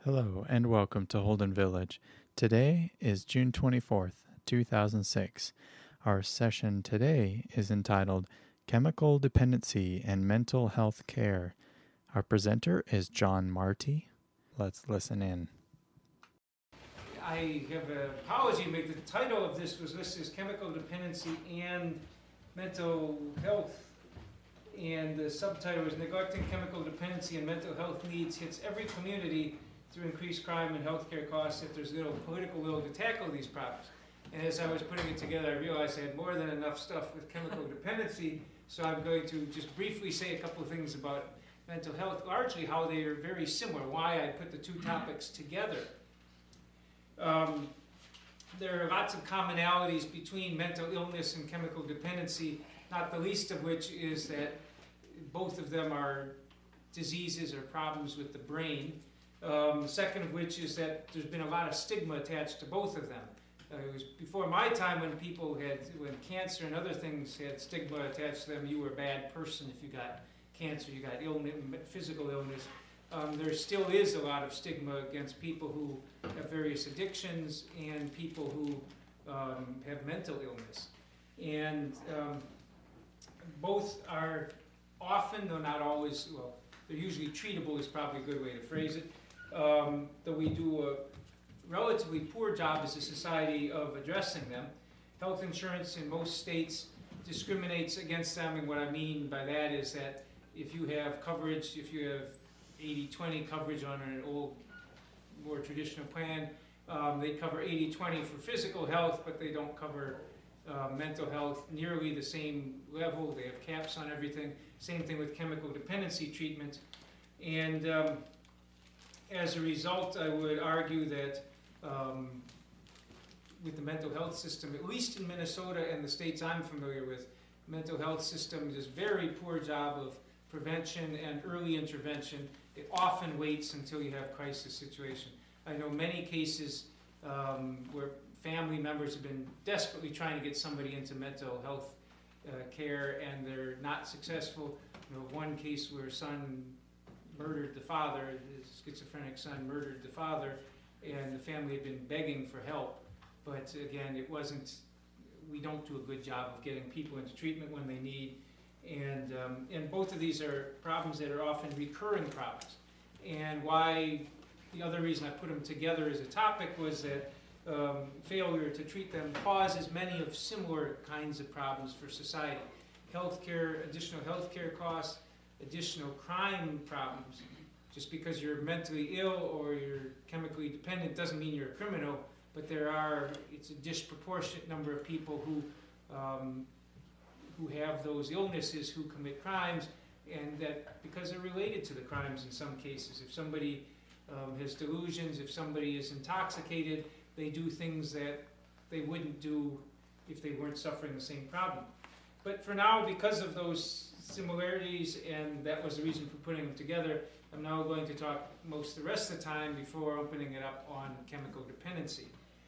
Hello and welcome to Holden Village. Today is June 24th, 2006. Our session today is entitled Chemical Dependency and Mental Health Care. Our presenter is John Marty. Let's listen in. I have an apology to make. The title of this was listed as Chemical Dependency and Mental Health, and the subtitle was Neglecting Chemical Dependency and Mental Health Needs Hits Every Community Through Increased Crime and Healthcare Costs If There's Little Political Will to Tackle These Problems. And as I was putting it together, I realized I had more than enough stuff with chemical dependency, so I'm going to just briefly say a couple of things about mental health, largely how they are very similar, why I put the two topics together. There are lots of commonalities between mental illness and chemical dependency, not the least of which is that both of them are diseases or problems with the brain. The second of which is that there's been a lot of stigma attached to both of them. It was before my time when when cancer and other things had stigma attached to them. You were a bad person if you got cancer, you got illness, physical illness. There still is a lot of stigma against people who have various addictions and people who have mental illness. And both are often, though not always, well, they're usually treatable is probably a good way to phrase it. Though we do a relatively poor job as a society of addressing them. Health insurance in most states discriminates against them, and what I mean by that is that if you have coverage, if you have 80-20 coverage on an old, more traditional plan, they cover 80-20 for physical health, but they don't cover mental health nearly the same level. They have caps on everything. Same thing with chemical dependency treatment. And as a result, I would argue that with the mental health system, at least in Minnesota and the states I'm familiar with, mental health system does a very poor job of prevention and early intervention. It often waits until you have crisis situation. I know many cases where family members have been desperately trying to get somebody into mental health care and they're not successful. You know, one case where a son murdered the father, his schizophrenic son murdered the father, and the family had been begging for help. But again, we don't do a good job of getting people into treatment when they need. And both of these are problems that are often recurring problems. And why, the other reason I put them together as a topic was that failure to treat them causes many of similar kinds of problems for society. Healthcare, additional healthcare costs, additional crime problems. Just because you're mentally ill or you're chemically dependent doesn't mean you're a criminal, but it's a disproportionate number of people who have those illnesses who commit crimes, and that because they're related to the crimes in some cases. If somebody has delusions, if somebody is intoxicated, they do things that they wouldn't do if they weren't suffering the same problem. But for now, because of those similarities, and that was the reason for putting them together, I'm now going to talk most of the rest of the time before opening it up on chemical dependency.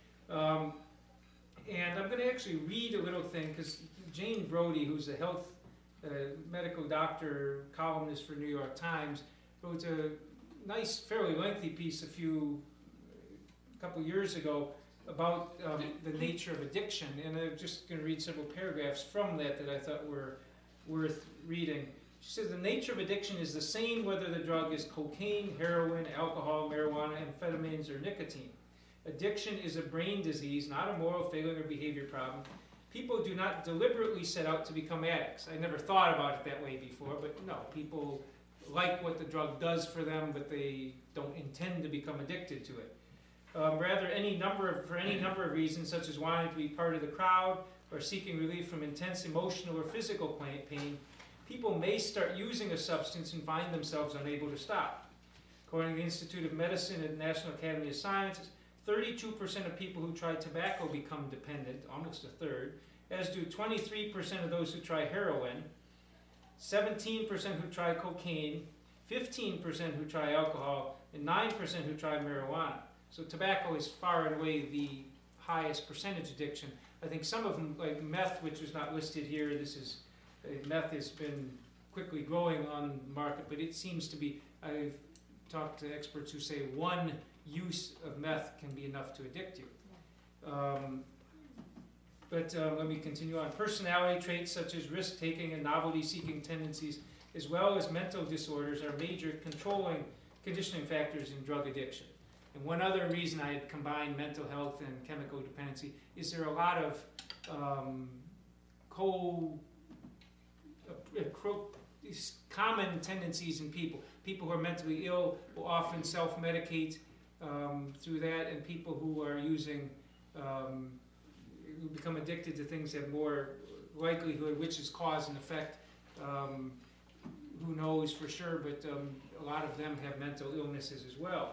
And I'm going to actually read a little thing, because Jane Brody, who's a health medical doctor, columnist for New York Times, wrote a nice, fairly lengthy piece a couple years ago about the nature of addiction. And I'm just going to read several paragraphs from that I thought were worth reading. She says, the nature of addiction is the same whether the drug is cocaine, heroin, alcohol, marijuana, amphetamines, or nicotine. Addiction is a brain disease, not a moral failing or behavior problem. People do not deliberately set out to become addicts. I never thought about it that way before, but no, people like what the drug does for them, but they don't intend to become addicted to it. Rather, for any number of reasons, such as wanting to be part of the crowd or seeking relief from intense emotional or physical pain, people may start using a substance and find themselves unable to stop. According to the Institute of Medicine and the National Academy of Sciences, 32% of people who try tobacco become dependent, almost a third, as do 23% of those who try heroin, 17% who try cocaine, 15% who try alcohol, and 9% who try marijuana. So tobacco is far and away the highest percentage addiction. I think some of them, like meth, which is not listed here, meth has been quickly growing on the market, but it seems to be, I've talked to experts who say one use of meth can be enough to addict you. Let me continue on. Personality traits such as risk-taking and novelty-seeking tendencies, as well as mental disorders, are major conditioning factors in drug addiction. And one other reason I had combined mental health and chemical dependency is there are a lot of common tendencies in people. People who are mentally ill will often self-medicate through that, and people who are using, who become addicted to things have more likelihood, which is cause and effect. Who knows for sure, but a lot of them have mental illnesses as well.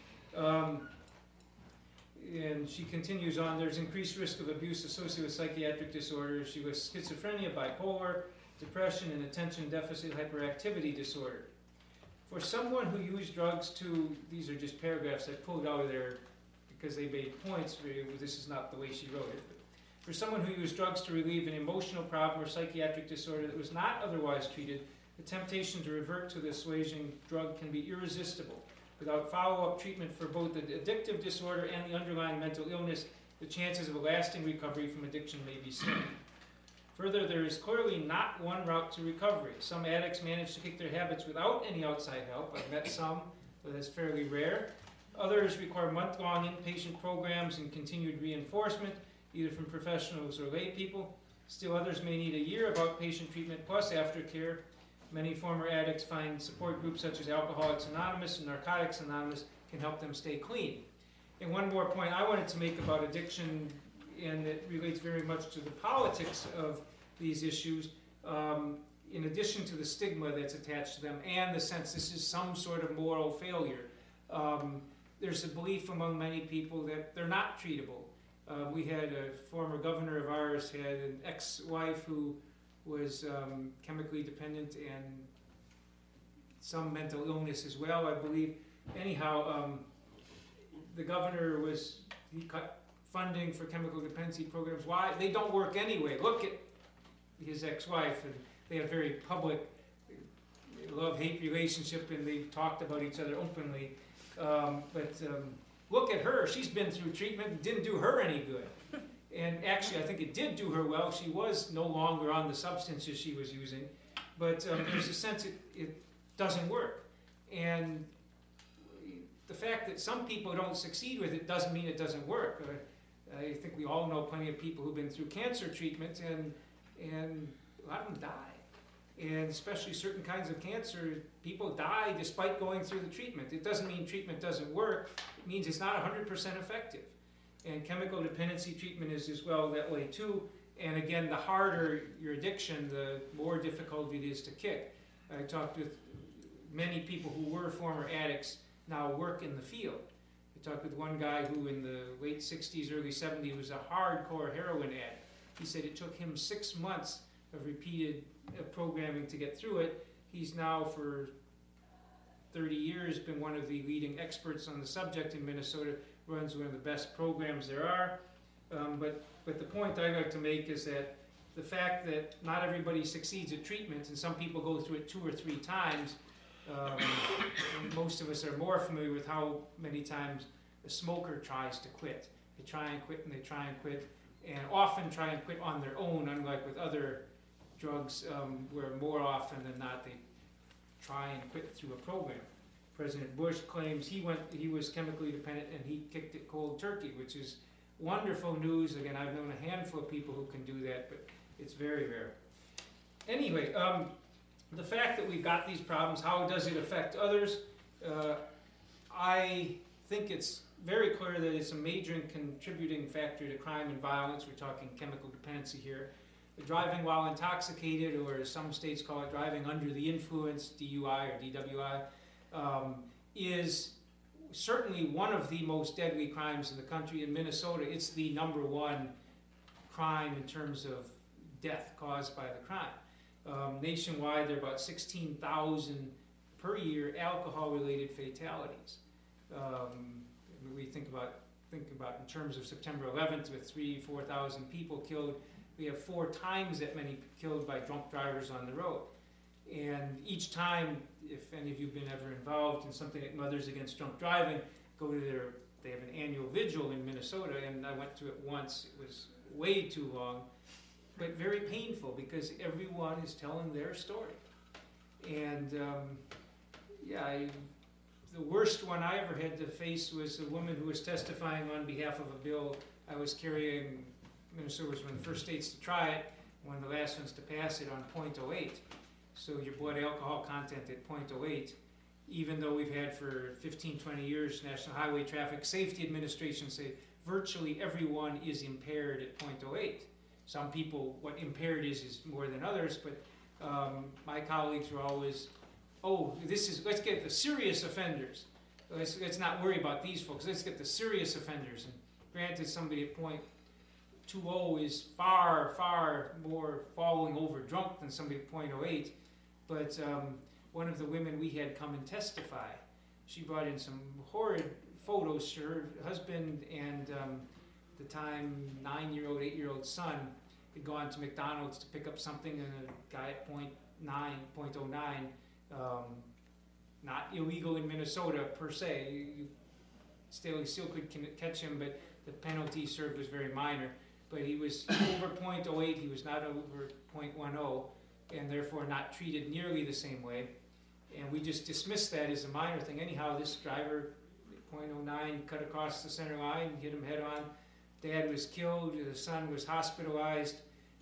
And she continues on, there's increased risk of abuse associated with psychiatric disorders. She was schizophrenia, bipolar, depression, and attention deficit hyperactivity disorder. For someone who used drugs to, these are just paragraphs I pulled out of there because they made points, this is not the way she wrote it. But for someone who used drugs to relieve an emotional problem or psychiatric disorder that was not otherwise treated, the temptation to revert to the assuaging drug can be irresistible. Without follow-up treatment for both the addictive disorder and the underlying mental illness, the chances of a lasting recovery from addiction may be slim. Further, there is clearly not one route to recovery. Some addicts manage to kick their habits without any outside help. I've met some, but that's fairly rare. Others require month-long inpatient programs and continued reinforcement, either from professionals or lay people. Still others may need a year of outpatient treatment plus aftercare. Many former addicts find support groups such as Alcoholics Anonymous and Narcotics Anonymous can help them stay clean. And one more point I wanted to make about addiction, and it relates very much to the politics of these issues, in addition to the stigma that's attached to them and the sense this is some sort of moral failure, there's a belief among many people that they're not treatable. We had a former governor of ours had an ex-wife who was chemically dependent and some mental illness as well, I believe. Anyhow, the governor he cut funding for chemical dependency programs. Why? They don't work anyway. Look at his ex-wife, and they have very public love-hate relationship, and they've talked about each other openly. Look at her. She's been through treatment. It didn't do her any good. And actually, I think it did do her well. She was no longer on the substances she was using. But there's a sense it doesn't work. And the fact that some people don't succeed with it doesn't mean it doesn't work. I think we all know plenty of people who've been through cancer treatment, and a lot of them die. And especially certain kinds of cancer, people die despite going through the treatment. It doesn't mean treatment doesn't work. It means it's not 100% effective. And chemical dependency treatment is as well that way too. And again, the harder your addiction, the more difficult it is to kick. I talked with many people who were former addicts, now work in the field. I talked with one guy who in the late 60s, early 70s was a hardcore heroin addict. He said it took him 6 months of repeated programming to get through it. He's now for 30 years been one of the leading experts on the subject in Minnesota, runs one of the best programs there are. But the point I like to make is that the fact that not everybody succeeds at treatment, and some people go through it 2 or 3 times, most of us are more familiar with how many times a smoker tries to quit. They try and quit and they try and quit, and often try and quit on their own, unlike with other drugs where more often than not they try and quit through a program. President Bush claims he was chemically dependent and he kicked it cold turkey, which is wonderful news. Again, I've known a handful of people who can do that, but it's very rare. Anyway, the fact that we've got these problems, how does it affect others? I think it's very clear that it's a major contributing factor to crime and violence. We're talking chemical dependency here. Driving while intoxicated, or as some states call it, driving under the influence, DUI or DWI, is certainly one of the most deadly crimes in the country. In Minnesota, it's the #1 crime in terms of death caused by the crime. Nationwide, there are about 16,000 per year alcohol-related fatalities. We think about in terms of September 11th with 3,000-4,000 people killed. We have 4 times that many killed by drunk drivers on the road. And each time, if any of you have been ever involved in something like Mothers Against Drunk Driving, go to they have an annual vigil in Minnesota, and I went to it once. It was way too long, but very painful because everyone is telling their story. And the worst one I ever had to face was a woman who was testifying on behalf of a bill I was carrying. Minnesota was one of the first states to try it, one of the last ones to pass it on .08. So your blood alcohol content at .08, even though we've had for 15, 20 years, National Highway Traffic Safety Administration say virtually everyone is impaired at .08. Some people, what impaired is more than others, but my colleagues were always, let's get the serious offenders. Let's not worry about these folks. Let's get the serious offenders. And granted, somebody at .20 is far, far more falling over drunk than somebody at .08. But one of the women we had come and testify, she brought in some horrid photos. Her husband and the time 9-year-old, 8-year-old son had gone to McDonald's to pick up something, and a guy at .09, not illegal in Minnesota per se. You still could catch him, but the penalty served was very minor. But he was over .08, he was not over .10, and therefore not treated nearly the same way. And we just dismissed that as a minor thing. Anyhow, this driver, .09, cut across the center line, hit him head on. Dad was killed, the son was hospitalized,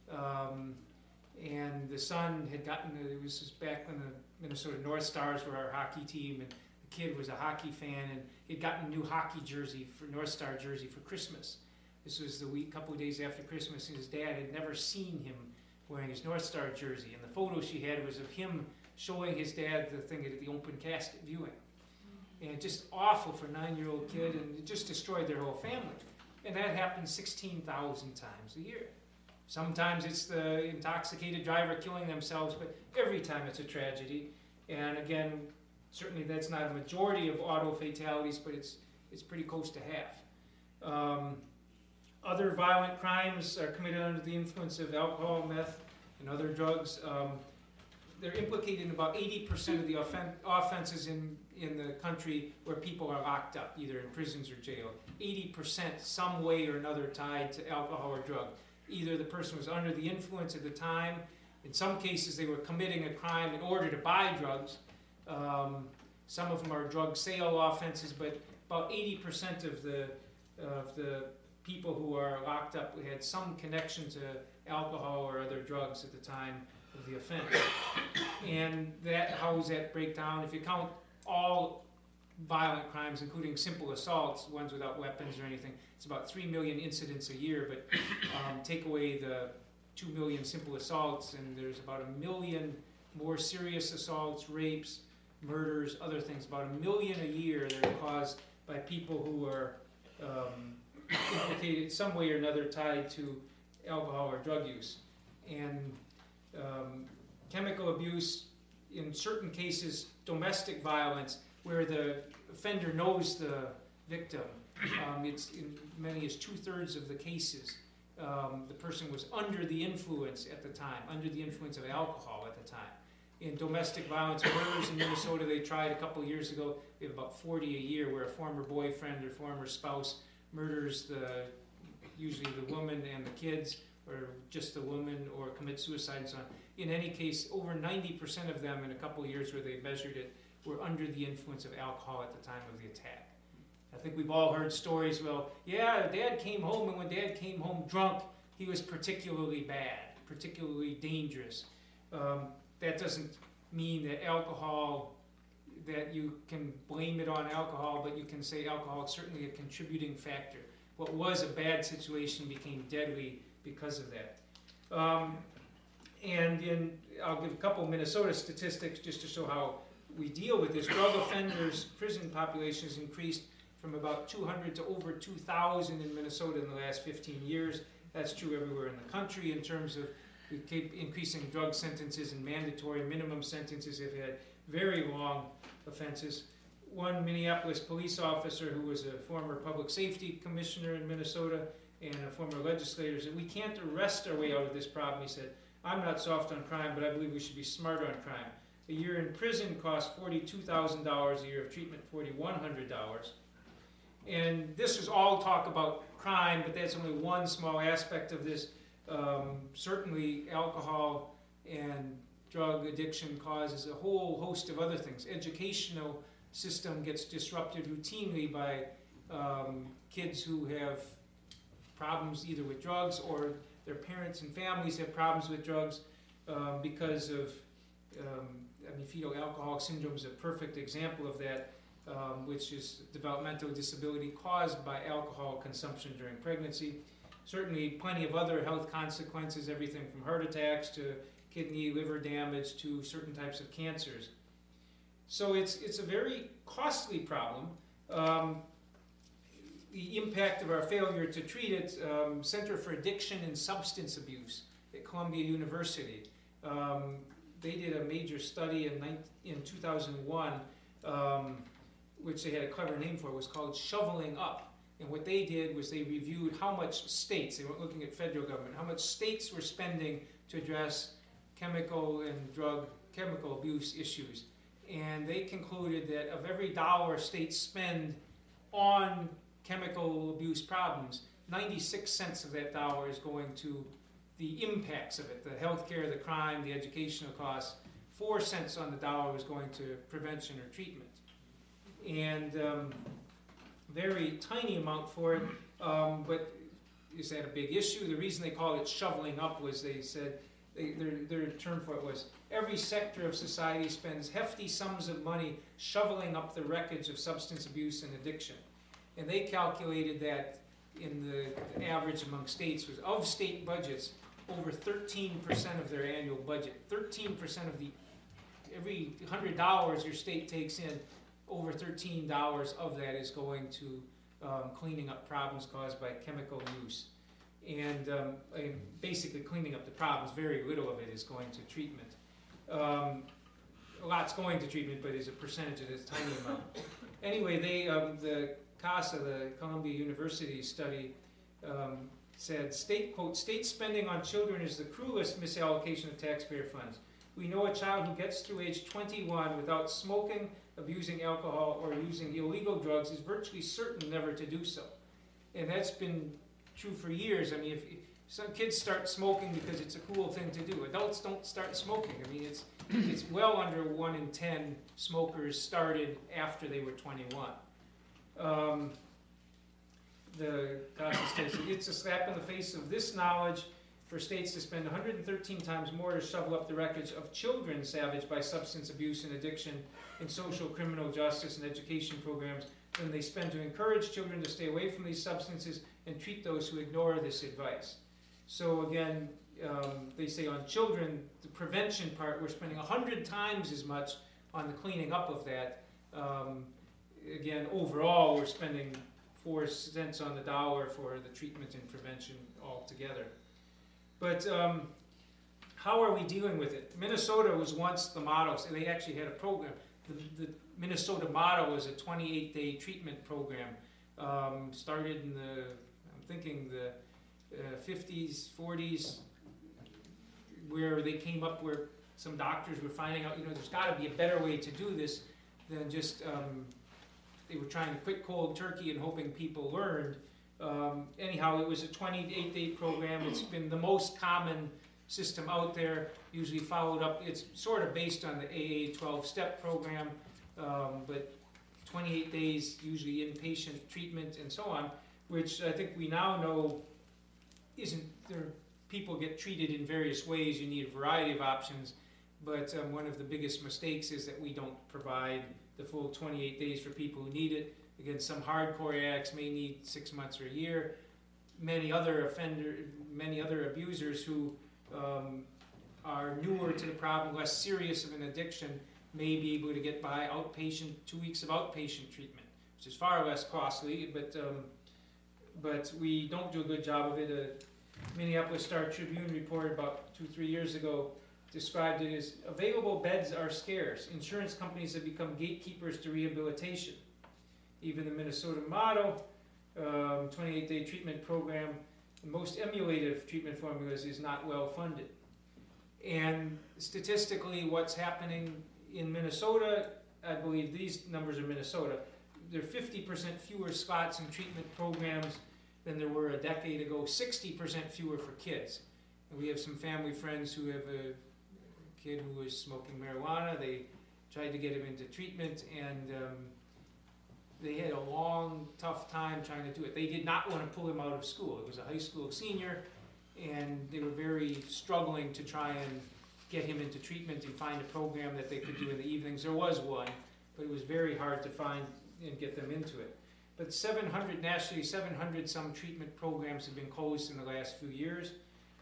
and the son had gotten, this was back when the Minnesota North Stars were our hockey team, and the kid was a hockey fan, and he'd gotten a new hockey jersey, North Star jersey for Christmas. This was the couple of days after Christmas, and his dad had never seen him wearing his North Star jersey. And the photo she had was of him showing his dad the thing at the open casket viewing. And just awful for a 9-year-old kid, and it just destroyed their whole family. And that happens 16,000 times a year. Sometimes it's the intoxicated driver killing themselves, but every time it's a tragedy. And again, certainly that's not a majority of auto fatalities, but it's pretty close to half. Other violent crimes are committed under the influence of alcohol, meth, and other drugs. They're implicated in about 80% of the offenses in the country where people are locked up, either in prisons or jail. 80% some way or another tied to alcohol or drug. Either the person was under the influence at the time, in some cases they were committing a crime in order to buy drugs. Some of them are drug sale offenses, but about 80% of the people who are locked up had some connection to alcohol or other drugs at the time of the offense. And how does that break down? If you count all violent crimes, including simple assaults, ones without weapons or anything, it's about 3 million incidents a year, but take away the 2 million simple assaults, and there's about 1 million more serious assaults, rapes, murders, other things. About 1 million a year that are caused by people who are implicated some way or another tied to alcohol or drug use. And chemical abuse, in certain cases, domestic violence, where the offender knows the victim. It's in many as 2/3 of the cases. The person was under the influence at the time, under the influence of alcohol at the time. In domestic violence murders in Minnesota, they tried a couple years ago, we have about 40 a year, where a former boyfriend or former spouse murders usually the woman and the kids, or just the woman, or commits suicide and so on. In any case, over 90% of them in a couple of years where they measured it were under the influence of alcohol at the time of the attack. I think we've all heard stories, well, yeah, Dad came home, and when Dad came home drunk, he was particularly bad, particularly dangerous. That doesn't mean that that you can blame it on alcohol, but you can say alcohol is certainly a contributing factor. What was a bad situation became deadly because of that. I'll give a couple Minnesota statistics just to show how we deal with this. Drug offenders' prison population has increased from about 200 to over 2,000 in Minnesota in the last 15 years. That's true everywhere in the country in terms of we keep increasing drug sentences, and mandatory minimum sentences have had very long offenses. One Minneapolis police officer who was a former public safety commissioner in Minnesota and a former legislator said, we can't arrest our way out of this problem. He said, I'm not soft on crime, but I believe we should be smarter on crime. A year in prison costs $42,000, a year of treatment $4,100. And this is all talk about crime, but that's only one small aspect of this. Certainly alcohol and drug addiction causes a whole host of other things. Educational system gets disrupted routinely by kids who have problems either with drugs or their parents and families have problems with drugs because of, fetal alcoholic syndrome is a perfect example of that, which is developmental disability caused by alcohol consumption during pregnancy. Certainly plenty of other health consequences, everything from heart attacks to kidney, liver damage to certain types of cancers. So it's a very costly problem. The impact of our failure to treat it, Center for Addiction and Substance Abuse at Columbia University, they did a major study in 2001, which they had a clever name for. It was called Shoveling Up. And what they did was they reviewed how much states, they weren't looking at federal government, how much states were spending to address chemical and drug chemical abuse issues. And they concluded that of every dollar states spend on chemical abuse problems, 96 cents of that dollar is going to the impacts of it, the healthcare, the crime, the educational costs. 4 cents on the dollar was going to prevention or treatment. And very tiny amount for it, but is that a big issue? The reason they call it shoveling up was they said, their term for it was, every sector of society spends hefty sums of money shoveling up the wreckage of substance abuse and addiction. And they calculated that in the average among states was of state budgets, over 13% of their annual budget. 13% of every $100 your state takes in, over $13 of that is going to cleaning up problems caused by chemical use. And basically cleaning up the problems, very little of it is going to treatment. A lot's going to treatment, but as a percentage, it is a tiny amount. Anyway, the CASA, the Columbia University study, said, quote, state spending on children is the cruelest misallocation of taxpayer funds. We know a child who gets through age 21 without smoking, abusing alcohol, or using illegal drugs is virtually certain never to do so. And that's been true for years. If some kids start smoking because it's a cool thing to do. Adults don't start smoking. It's well under 1 in 10 smokers started after they were 21. The Constitution says it's a slap in the face of this knowledge for states to spend 113 times more to shovel up the wreckage of children savaged by substance abuse and addiction in social, criminal justice, and education programs than they spend to encourage children to stay away from these substances and treat those who ignore this advice. So again, they say on children, the prevention part, we're spending 100 times as much on the cleaning up of that. Again, overall, we're spending 4 cents on the dollar for the treatment and prevention altogether. But how are we dealing with it? Minnesota was once the model, so they actually had a program. The Minnesota model was a 28-day treatment program. Started in the 50s, 40s, where they came up where some doctors were finding out, there's got to be a better way to do this than just, they were trying to quit cold turkey and hoping people learned. Anyhow, it was a 28-day program. It's been the most common system out there, usually followed up. It's sort of based on the AA 12-step program, but 28 days, usually inpatient treatment and so on, which I think we now know isn't there. People get treated in various ways. You need a variety of options, but one of the biggest mistakes is that we don't provide the full 28 days for people who need it. Again, some hardcore addicts may need 6 months or a year. Many other abusers who are newer to the problem, less serious of an addiction, may be able to get by 2 weeks of outpatient treatment, which is far less costly, but we don't do a good job of it. A Minneapolis Star-Tribune report about 2-3 years ago described it as available beds are scarce. Insurance companies have become gatekeepers to rehabilitation. Even the Minnesota model, 28-day treatment program, the most emulative treatment formulas is not well funded. And statistically, what's happening in Minnesota, I believe these numbers are Minnesota, there are 50% fewer spots in treatment programs than there were a decade ago, 60% fewer for kids. And we have some family friends who have a kid who was smoking marijuana. They tried to get him into treatment, and they had a long, tough time trying to do it. They did not want to pull him out of school. It was a high school senior, and they were very struggling to try and get him into treatment and find a program that they could do in the evenings. There was one, but it was very hard to find and get them into it. But 700, nationally, 700 some treatment programs have been closed in the last few years.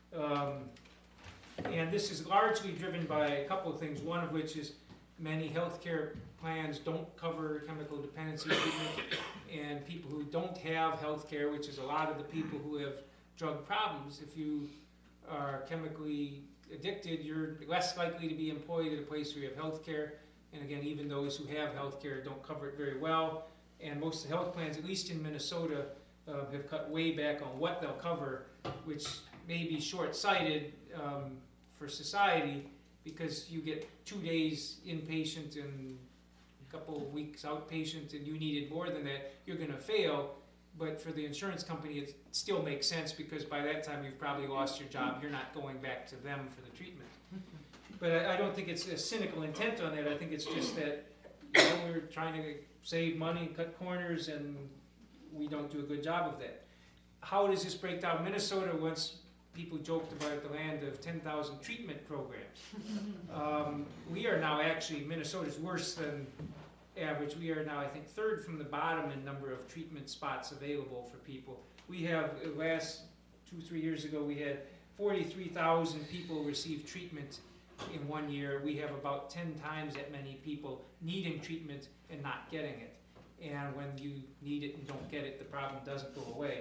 And this is largely driven by a couple of things, one of which is many healthcare plans don't cover chemical dependency treatment, and people who don't have healthcare, which is a lot of the people who have drug problems, if you are chemically addicted, you're less likely to be employed at a place where you have healthcare. And again, even those who have healthcare don't cover it very well. And most of the health plans, at least in Minnesota, have cut way back on what they'll cover, which may be short-sighted for society, because you get 2 days inpatient and a couple of weeks outpatient, and you needed more than that, you're going to fail. But for the insurance company, it still makes sense, because by that time you've probably lost your job. You're not going back to them for the treatment. But I don't think it's a cynical intent on that. I think it's just that we're trying to save money, cut corners, and we don't do a good job of that. How does this break down? Minnesota, once people joked about the land of 10,000 treatment programs. We are now actually, Minnesota's worse than average. We are now, I think, third from the bottom in number of treatment spots available for people. We have, last 2-3 years ago, we had 43,000 people receive treatment in 1 year. We have about 10 times that many people needing treatment and not getting it. And when you need it and don't get it, the problem doesn't go away.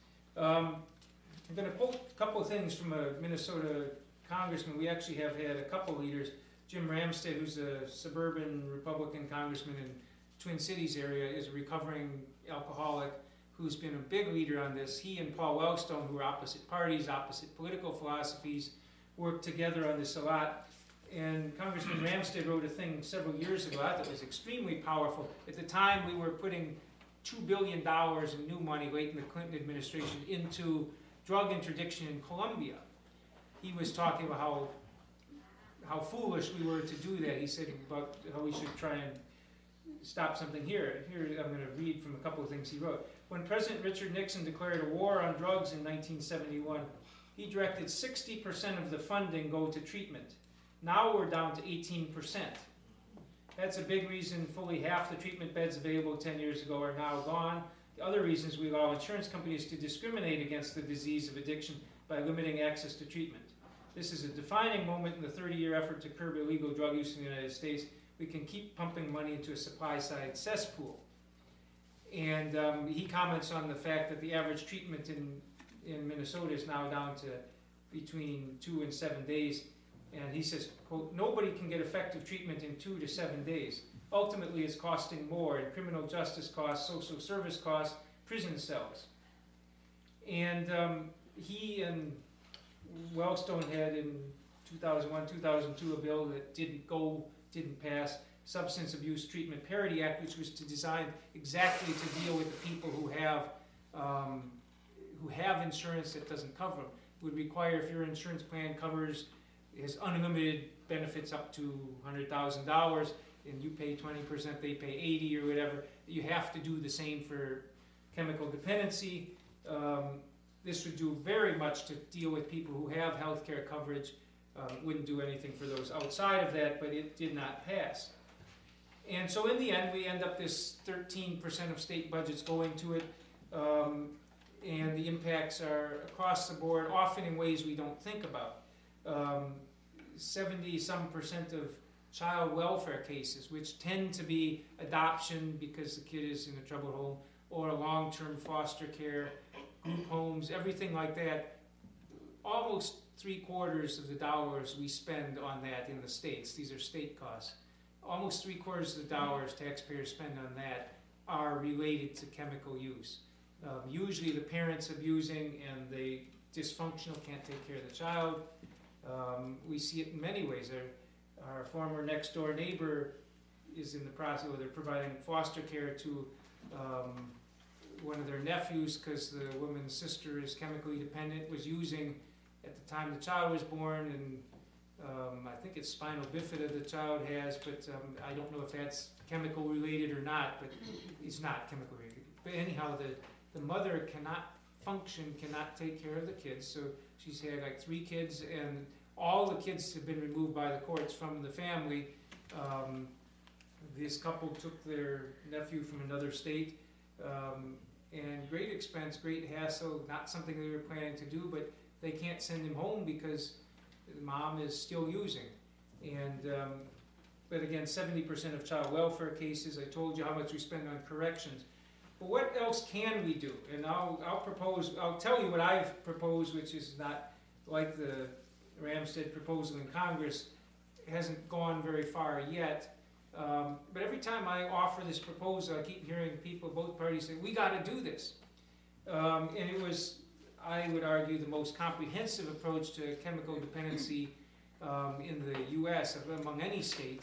I'm going to quote a couple of things from a Minnesota congressman. We actually have had a couple leaders. Jim Ramstad, who's a suburban Republican congressman in Twin Cities area, is a recovering alcoholic who's been a big leader on this. He and Paul Wellstone, who are opposite parties, opposite political philosophies, worked together on this a lot. And Congressman Ramstad wrote a thing several years ago that was extremely powerful. At the time, we were putting $2 billion in new money late in the Clinton administration into drug interdiction in Colombia. He was talking about how foolish we were to do that. He said about how we should try and stop something here. Here I'm going to read from a couple of things he wrote. When President Richard Nixon declared a war on drugs in 1971, he directed 60% of the funding go to treatment. Now we're down to 18%. That's a big reason fully half the treatment beds available 10 years ago are now gone. The other reasons we allow insurance companies to discriminate against the disease of addiction by limiting access to treatment. This is a defining moment in the 30-year effort to curb illegal drug use in the United States. We can keep pumping money into a supply-side cesspool. And he comments on the fact that the average treatment in Minnesota is now down to between 2 and 7 days. And he says, quote, nobody can get effective treatment in 2 to 7 days. Ultimately, it's costing more in criminal justice costs, social service costs, prison cells. And he and Wellstone had in 2001, 2002 a bill that didn't pass, Substance Abuse Treatment Parity Act, which was designed exactly to deal with the people who have insurance that doesn't cover them. It would require, if your insurance plan has unlimited benefits up to $100,000, and you pay 20%, they pay 80 or whatever, you have to do the same for chemical dependency. This would do very much to deal with people who have health care coverage. Wouldn't do anything for those outside of that, but it did not pass. And so in the end, we end up this 13% of state budgets going to it, and the impacts are across the board, often in ways we don't think about. 70-some% of child welfare cases, which tend to be adoption because the kid is in a troubled home, or long-term foster care, group homes, everything like that. Almost 3/4 of the dollars we spend on that in the states, these are state costs, almost 3/4 of the dollars taxpayers spend on that are related to chemical use. Usually the parents abusing and they dysfunctional, can't take care of the child. We see it in many ways. Our former next door neighbor is in the process where they're providing foster care to one of their nephews because the woman's sister is chemically dependent, was using at the time the child was born, and I think it's spinal bifida the child has, but I don't know if that's chemical related or not, but it's not chemical related. But anyhow, the mother cannot function, cannot take care of the kids, so she's had like 3 kids, and all the kids have been removed by the courts from the family. This couple took their nephew from another state, and great expense, great hassle, not something they were planning to do, but they can't send him home because the mom is still using. And but again, 70% of child welfare cases. I told you how much we spend on corrections. But what else can we do? And I'll tell you what I've proposed, which is not like the Ramstad proposal in Congress. It hasn't gone very far yet. But every time I offer this proposal, I keep hearing people, both parties say, we got to do this. And it was, I would argue, the most comprehensive approach to chemical dependency in the U.S. among any state.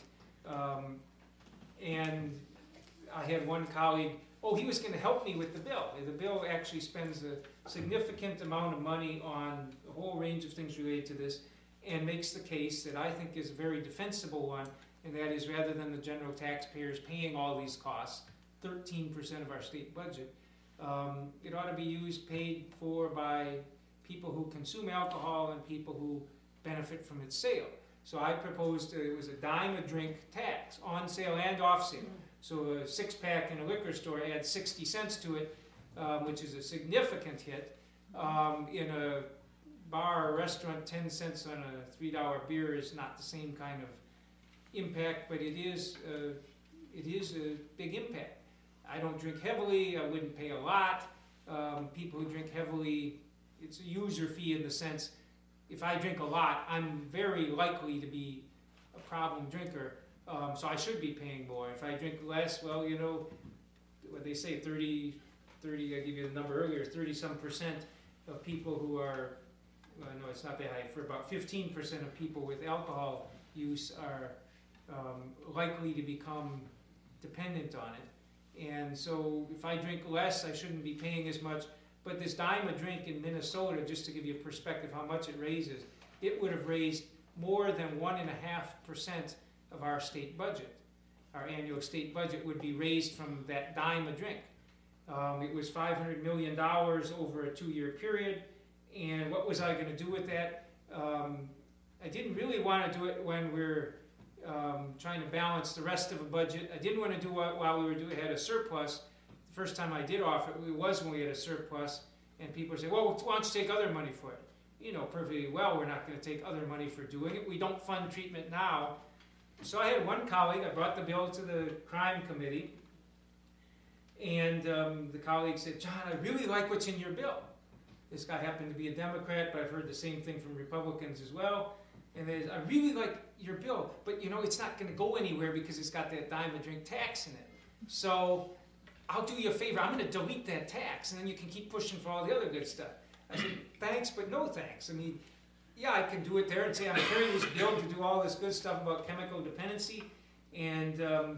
And I had one colleague, he was going to help me with the bill. The bill actually spends a significant amount of money on a whole range of things related to this and makes the case that I think is a very defensible one, and that is rather than the general taxpayers paying all these costs, 13% of our state budget, it ought to be paid for by people who consume alcohol and people who benefit from its sale. So I proposed it was a dime a drink tax, on sale and off sale. So a 6-pack in a liquor store adds 60 cents to it, which is a significant hit. In a bar or restaurant, 10 cents on a $3 beer is not the same kind of impact, but it is a big impact. I don't drink heavily, I wouldn't pay a lot. People who drink heavily, it's a user fee in the sense, if I drink a lot, I'm very likely to be a problem drinker, so I should be paying more. If I drink less, well, you know, what they say, 30, I gave you the number earlier, 30-some% of people who are, well, no, it's not that high, for about 15% of people with alcohol use are likely to become dependent on it. And so if I drink less, I shouldn't be paying as much. But this dime a drink in Minnesota, just to give you a perspective how much it raises, it would have raised more than 1.5% of our state budget. Our annual state budget would be raised from that dime a drink. It was $500 million over a 2-year period. And what was I going to do with that? I didn't really want to do it when we're trying to balance the rest of a budget. I didn't want to do it while we had a surplus. The first time I did offer it was when we had a surplus, and people say, well, why don't you take other money for it? You know perfectly well we're not going to take other money for doing it. We don't fund treatment now. So I had one colleague, I brought the bill to the crime committee, and the colleague said, John, I really like what's in your bill. This guy happened to be a Democrat, but I've heard the same thing from Republicans as well. And I really like your bill, but you know, it's not going to go anywhere because it's got that dime a drink tax in it. So I'll do you a favor, I'm going to delete that tax, and then you can keep pushing for all the other good stuff. I said, thanks, but no thanks. I mean, yeah, I can do it there and say I'm carrying this bill to do all this good stuff about chemical dependency, and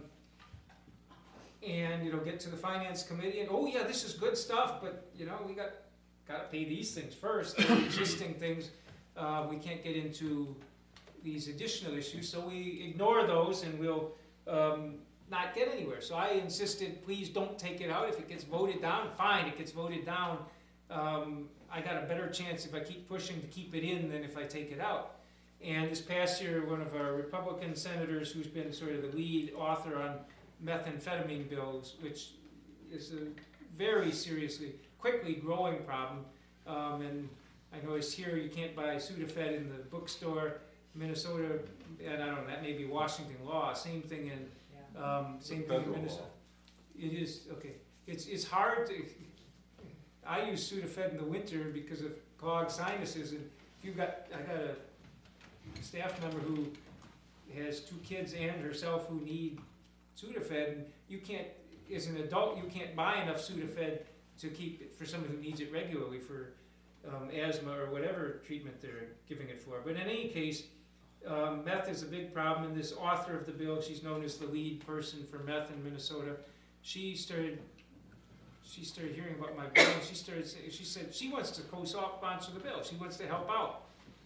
you know, get to the finance committee and, oh yeah, this is good stuff, but you know, we got to pay these things first. The existing things, we can't get into these additional issues, so we ignore those and we'll not get anywhere. So I insisted, please don't take it out. If it gets voted down, fine, it gets voted down. I got a better chance if I keep pushing to keep it in than if I take it out. And this past year, one of our Republican senators, who's been sort of the lead author on methamphetamine bills, which is a very quickly growing problem. And I noticed here you can't buy Sudafed in the bookstore. Minnesota, and I don't know, that may be Washington law. Same thing in same thing in Minnesota. It is okay. It's hard to. I use Sudafed in the winter because of clogged sinuses, and if you've got, I got a staff member who has 2 kids and herself who need Sudafed, and you can't, as an adult, you can't buy enough Sudafed to keep it for someone who needs it regularly for asthma or whatever treatment they're giving it for. But in any case, meth is a big problem, and this author of the bill, she's known as the lead person for meth in Minnesota, she started hearing about my bill, and she said she wants to co-sponsor the bill. She wants to help out.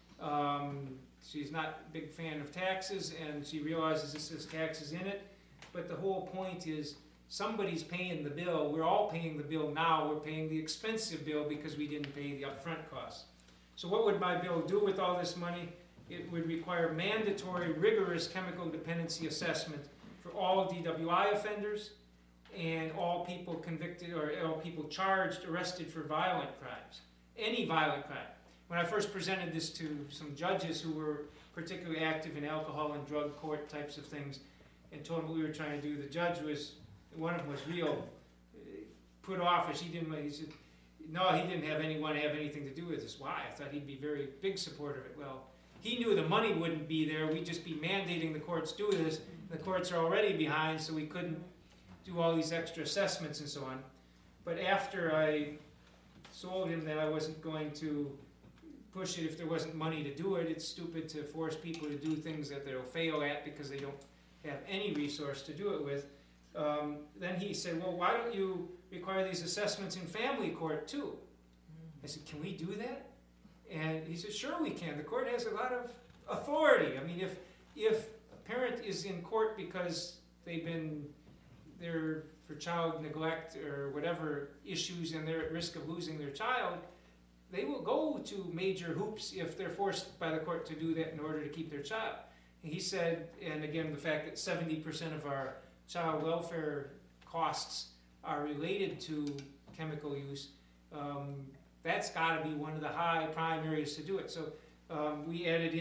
She's not a big fan of taxes, and she realizes this has taxes in it. But the whole point is somebody's paying the bill. We're all paying the bill now. We're paying the expensive bill because we didn't pay the upfront costs. So what would my bill do with all this money? It would require mandatory, rigorous chemical dependency assessment for all DWI offenders and all people convicted or all people charged, arrested for violent crimes, any violent crime. When I first presented this to some judges who were particularly active in alcohol and drug court types of things and told them what we were trying to do, the judge one of them was real put off, and he said, no, he didn't want to have anything to do with this. Why? I thought he'd be very big supporter of it. Well, he knew the money wouldn't be there. We'd just be mandating the courts do this. The courts are already behind, so we couldn't do all these extra assessments and so on. But after I told him that I wasn't going to push it if there wasn't money to do it, it's stupid to force people to do things that they'll fail at because they don't have any resource to do it with. Then he said, well, why don't you require these assessments in family court too? I said, can we do that? And he said, sure we can. The court has a lot of authority. I mean, if a parent is in court because they've been there for child neglect or whatever issues and they're at risk of losing their child, they will go to major hoops if they're forced by the court to do that in order to keep their child. And he said, and again, the fact that 70% of our child welfare costs are related to chemical use, that's got to be one of the high prime areas to do it. So we added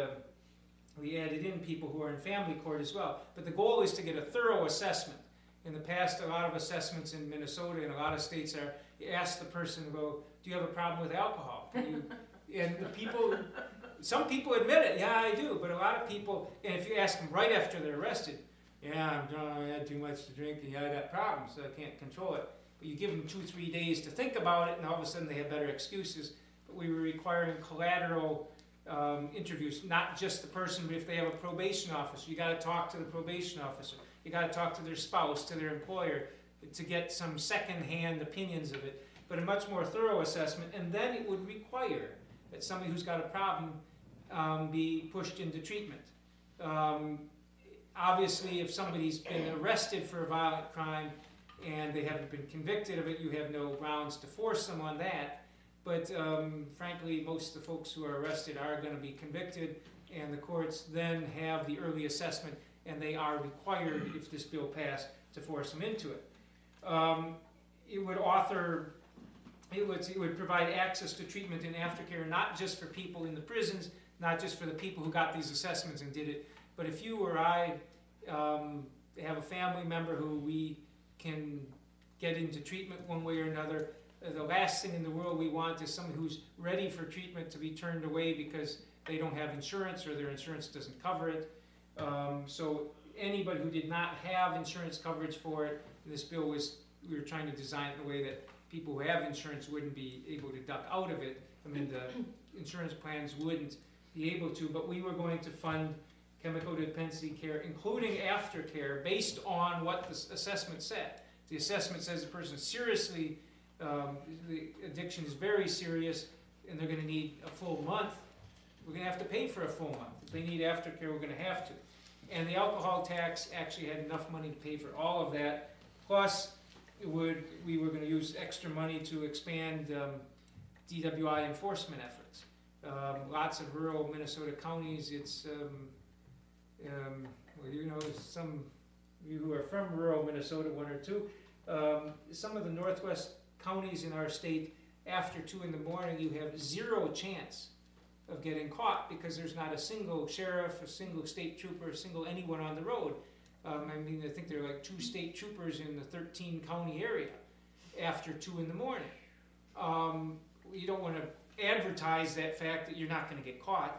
in people who are in family court as well. But the goal is to get a thorough assessment. In the past, a lot of assessments in Minnesota and a lot of states are, you ask the person, well, do you have a problem with alcohol? And the people, some people admit it, yeah, I do. But a lot of people, and if you ask them right after they're arrested, yeah, I'm drunk, I had too much to drink, and yeah, I got problems, so I can't control it. But you give them 2-3 days to think about it, and all of a sudden they have better excuses. But we were requiring collateral interviews, not just the person, but if they have a probation officer, you got to talk to the probation officer. You got to talk to their spouse, to their employer, to get some second-hand opinions of it. But a much more thorough assessment, and then it would require that somebody who's got a problem be pushed into treatment. Obviously, if somebody's been arrested for a violent crime and they haven't been convicted of it, you have no grounds to force them on that. But frankly, most of the folks who are arrested are going to be convicted, and the courts then have the early assessment, and they are required, if this bill passed, to force them into it. It would provide access to treatment and aftercare, not just for people in the prisons, not just for the people who got these assessments and did it, but if you or I have a family member who we can get into treatment one way or another, the last thing in the world we want is someone who's ready for treatment to be turned away because they don't have insurance or their insurance doesn't cover it. So anybody who did not have insurance coverage for it, this bill we were trying to design it in a way that people who have insurance wouldn't be able to duck out of it. I mean, the insurance plans wouldn't be able to, but we were going to fund chemical dependency care, including aftercare, based on what the assessment said. The assessment says the person seriously, the addiction is very serious, and they're going to need a full month. We're going to have to pay for a full month. If they need aftercare, we're going to have to. And the alcohol tax actually had enough money to pay for all of that. Plus, we were going to use extra money to expand DWI enforcement efforts. Lots of rural Minnesota counties, it's, well, you know, some of you who are from rural Minnesota, one or two, some of the northwest counties in our state, after 2 in the morning, you have zero chance of getting caught because there's not a single sheriff, a single state trooper, a single anyone on the road. I mean, I think there are like 2 state troopers in the 13 county area after 2 in the morning. You don't want to advertise that fact that you're not going to get caught,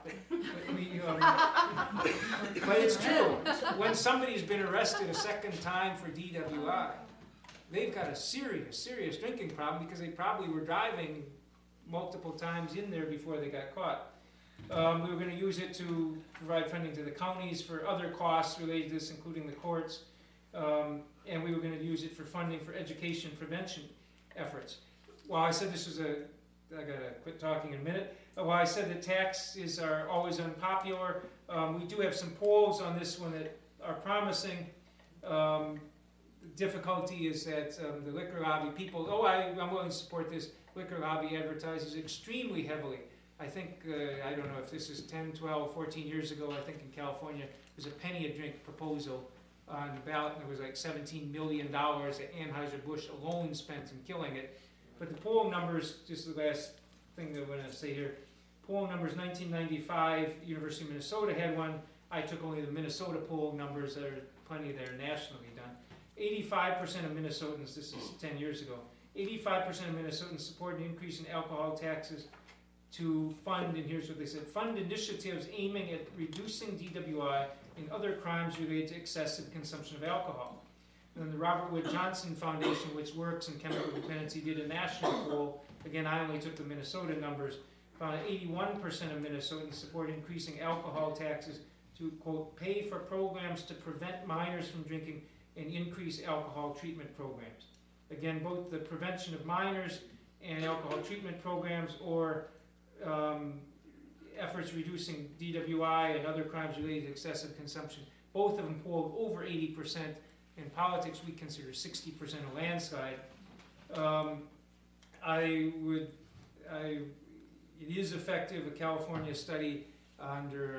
but it's true. When somebody's been arrested a second time for DWI, they've got a serious drinking problem because they probably were driving multiple times in there before they got caught. We were going to use it to provide funding to the counties for other costs related to this, including the courts. And we were going to use it for funding for education prevention efforts. While I said this was I gotta quit talking in a minute. While I said that taxes are always unpopular, we do have some polls on this one that are promising. The difficulty is that the liquor lobby people, I'm willing to support this. Liquor lobby advertises extremely heavily. I think, I don't know if this is 10, 12, 14 years ago, I think in California, there was a penny a drink proposal on the ballot, and it was like $17 million that Anheuser-Busch alone spent in killing it. But the poll numbers, just the last thing that I want to say here, poll numbers 1995, University of Minnesota had one. I took only the Minnesota poll numbers. There are plenty that are nationally done. 85% of Minnesotans, this is 10 years ago, 85% of Minnesotans support an increase in alcohol taxes to fund, and here's what they said, fund initiatives aiming at reducing DWI and other crimes related to excessive consumption of alcohol. And then the Robert Wood Johnson Foundation, which works in chemical dependency, did a national poll. Again, I only took the Minnesota numbers. Found 81% of Minnesotans support increasing alcohol taxes to, quote, pay for programs to prevent minors from drinking and increase alcohol treatment programs. Again, both the prevention of minors and alcohol treatment programs or efforts reducing DWI and other crimes related to excessive consumption, both of them polled over 80%. In politics, we consider 60% a landslide. It is effective. A California study under,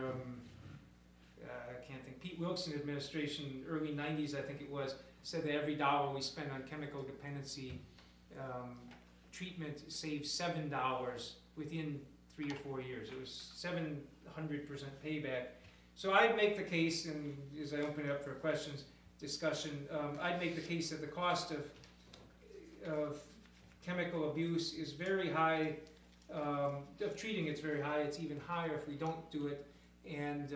I can't think, Pete Wilson administration, early 90s, I think it was, said that every dollar we spend on chemical dependency treatment saves $7 within 3 or 4 years. It was 700% payback. So I'd make the case, and as I open it up for questions, discussion, I'd make the case that the cost of chemical abuse is very high, of treating it's very high. It's even higher if we don't do it. And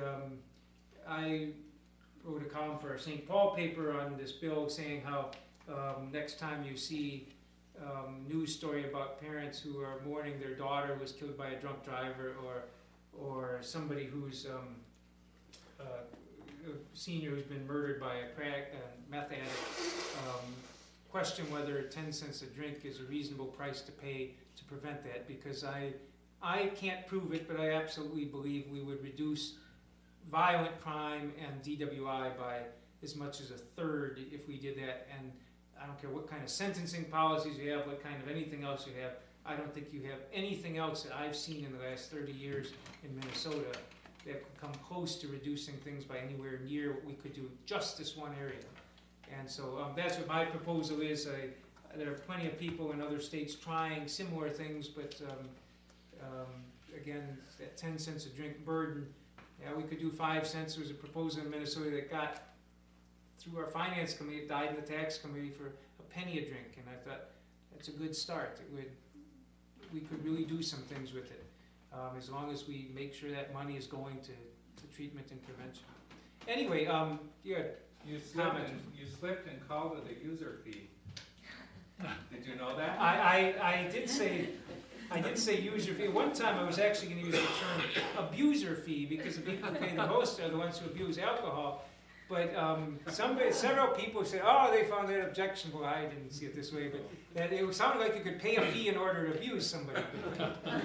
I wrote a column for our St. Paul paper on this bill saying how next time you see news story about parents who are mourning their daughter was killed by a drunk driver, or somebody who's a senior who's been murdered by a meth addict, question whether 10 cents a drink is a reasonable price to pay to prevent that, because I can't prove it, but I absolutely believe we would reduce violent crime and DWI by as much as a third if we did that. And I don't care what kind of sentencing policies you have, what kind of anything else you have. I don't think you have anything else that I've seen in the last 30 years in Minnesota that could come close to reducing things by anywhere near what we could do just this one area. And so that's what my proposal is. There are plenty of people in other states trying similar things, but again, that 10 cents a drink burden, yeah, we could do 5 cents. There was a proposal in Minnesota that got through our finance committee, it died in the tax committee for a penny a drink, and I thought that's a good start. We could really do some things with it, as long as we make sure that money is going to treatment and prevention. Anyway, You slipped and called it a user fee. Did you know that? I did say user fee. One time I was actually going to use the term abuser fee, because the people who pay the most are the ones who abuse alcohol. But several people said, oh, they found that objectionable. I didn't see it this way, but that it sounded like you could pay a fee in order to abuse somebody. But